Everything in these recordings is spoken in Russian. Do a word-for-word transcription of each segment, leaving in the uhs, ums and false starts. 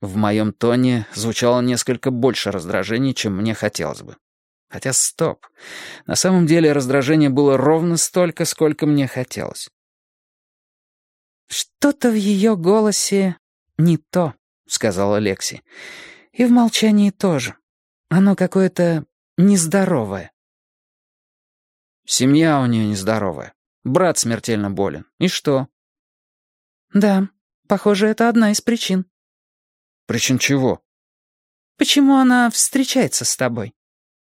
В моем тоне звучало несколько больше раздражения, чем мне хотелось бы. Хотя стоп. На самом деле раздражение было ровно столько, сколько мне хотелось. «Что-то в ее голосе не то», — сказала Лекси. «И в молчании тоже. Оно какое-то нездоровое». «Семья у нее нездоровая. Брат смертельно болен. И что?» «Да, похоже, это одна из причин». «Причин чего?» «Почему она встречается с тобой?»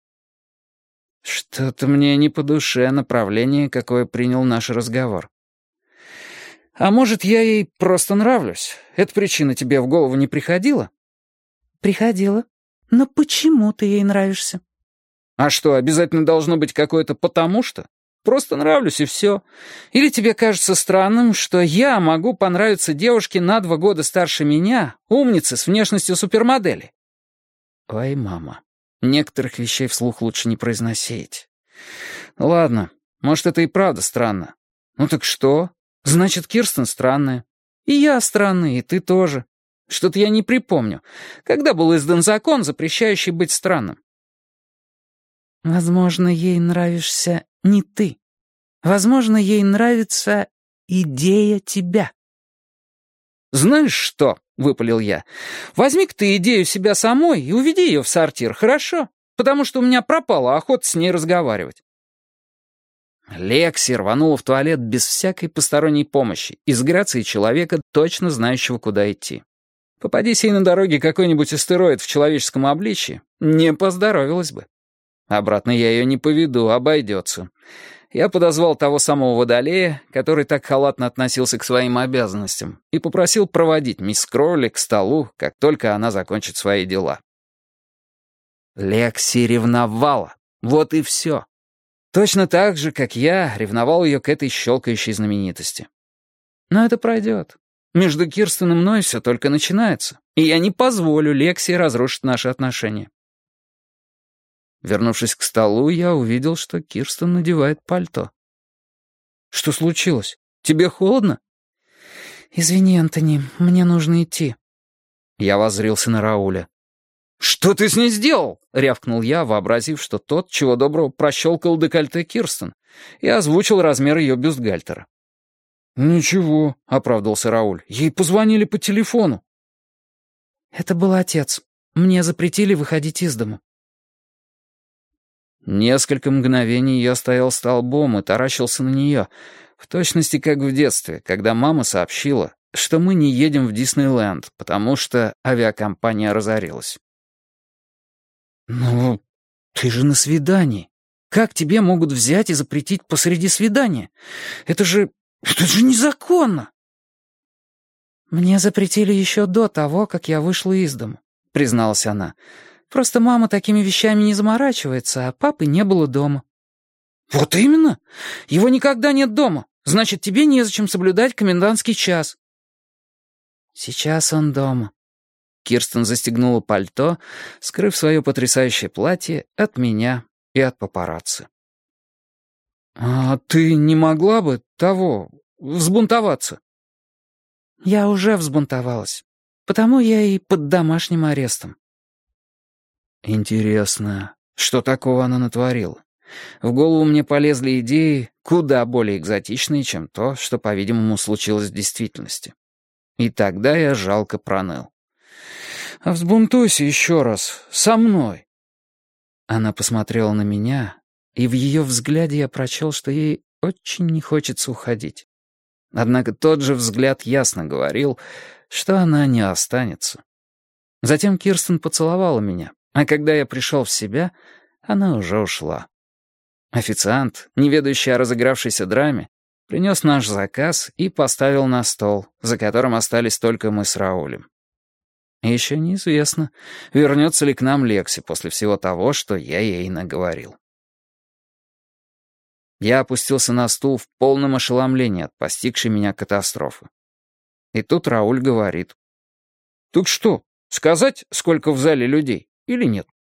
Что-то мне не по душе направление, какое принял наш разговор. «А может, я ей просто нравлюсь? Эта причина тебе в голову не приходила?» «Приходила. Но почему ты ей нравишься?» «А что, обязательно должно быть какое-то «потому что»? Просто нравлюсь, и все. Или тебе кажется странным, что я могу понравиться девушке на два года старше меня, умнице с внешностью супермодели?» «Ой, мама, некоторых вещей вслух лучше не произносить. Ладно, может, это и правда странно. Ну так что? Значит, Кирстен странная. И я странный, и ты тоже. Что-то я не припомню. Когда был издан закон, запрещающий быть странным?» «Возможно, ей нравишься не ты. Возможно, ей нравится идея тебя». «Знаешь что?» — выпалил я. «Возьми-ка ты идею себя самой и уведи ее в сортир, хорошо? Потому что у меня пропала охота с ней разговаривать». Лекси рванула в туалет без всякой посторонней помощи, из грации человека, точно знающего, куда идти. Попадись ей на дороге какой-нибудь астероид в человеческом обличье, не поздоровилась бы. Обратно я ее не поведу, обойдется. Я подозвал того самого водолея, который так халатно относился к своим обязанностям, и попросил проводить мисс Кроули к столу, как только она закончит свои дела. Лекси ревновала. Вот и все. Точно так же, как я ревновал ее к этой щелкающей знаменитости. Но это пройдет. Между Кирстен и мной все только начинается, и я не позволю Лекси разрушить наши отношения. Вернувшись к столу, я увидел, что Кирстен надевает пальто. «Что случилось? Тебе холодно?» «Извини, Антони, мне нужно идти». Я воззрился на Рауля. «Что ты с ней сделал?» — рявкнул я, вообразив, что тот, чего доброго, прощелкал декольте Кирстен и озвучил размер ее бюстгальтера. «Ничего», — оправдывался Рауль, — «ей позвонили по телефону». «Это был отец. Мне запретили выходить из дому». Несколько мгновений я стоял столбом и таращился на нее, в точности как в детстве, когда мама сообщила, что мы не едем в Диснейленд, потому что авиакомпания разорилась. «Ну, ты же на свидании. Как тебе могут взять и запретить посреди свидания? Это же... это же незаконно!» «Мне запретили еще до того, как я вышла из дому», — призналась она. «Просто мама такими вещами не заморачивается, а папы не было дома». «Вот именно! Его никогда нет дома. Значит, тебе незачем соблюдать комендантский час». «Сейчас он дома». Кирстен застегнула пальто, скрыв свое потрясающее платье от меня и от папарацци. «А ты не могла бы того... взбунтоваться?» «Я уже взбунтовалась. Потому я и под домашним арестом». Интересно, что такого она натворила? В голову мне полезли идеи куда более экзотичные, чем то, что, по-видимому, случилось в действительности. И тогда я жалко проныл. «А взбунтуйся еще раз, со мной». Она посмотрела на меня, и в ее взгляде я прочел, что ей очень не хочется уходить. Однако тот же взгляд ясно говорил, что она не останется. Затем Кирстен поцеловала меня, а когда я пришел в себя, она уже ушла. Официант, не ведающий о разыгравшейся драме, принес наш заказ и поставил на стол, за которым остались только мы с Раулем. И еще неизвестно, вернется ли к нам Лекси после всего того, что я ей наговорил. Я опустился на стул в полном ошеломлении от постигшей меня катастрофы. И тут Рауль говорит. «Так что, сказать, сколько в зале людей, или нет?»